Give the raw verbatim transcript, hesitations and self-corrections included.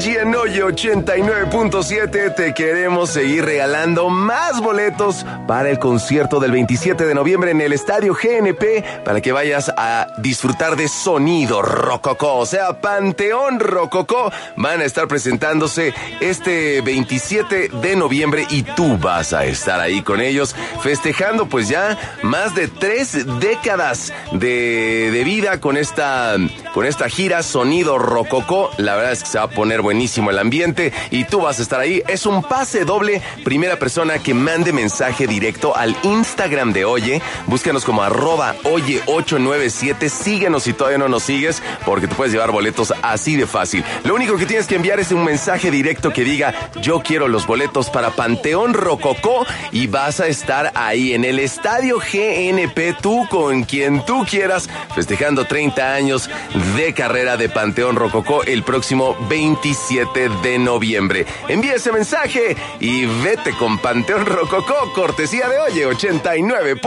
Oye en Oye ochenta y nueve punto siete te queremos seguir regalando más boletos para el concierto del veintisiete de noviembre en el Estadio G N P para que vayas a disfrutar de Sonido Rococó, o sea, Panteón Rococó. Van a estar presentándose este veintisiete de noviembre y tú vas a estar ahí con ellos festejando pues ya más de tres décadas de, de vida con esta, con esta gira Sonido Rococó. La verdad es que se va a poner buenísimo el ambiente y tú vas a estar ahí. Es un pase doble, primera persona que mande mensaje directo al Instagram de Oye. Búscanos como arroba Oye ocho nueve siete. Síguenos si todavía no nos sigues, porque te puedes llevar boletos así de fácil. Lo único que tienes que enviar es un mensaje directo que diga: yo quiero los boletos para Panteón Rococó, y vas a estar ahí en el Estadio G N P, tú con quien tú quieras, festejando treinta años de carrera de Panteón Rococó el próximo veintisiete de noviembre. Envía ese mensaje y vete con Panteón Rococó, cortesía de Oye ochenta y nueve.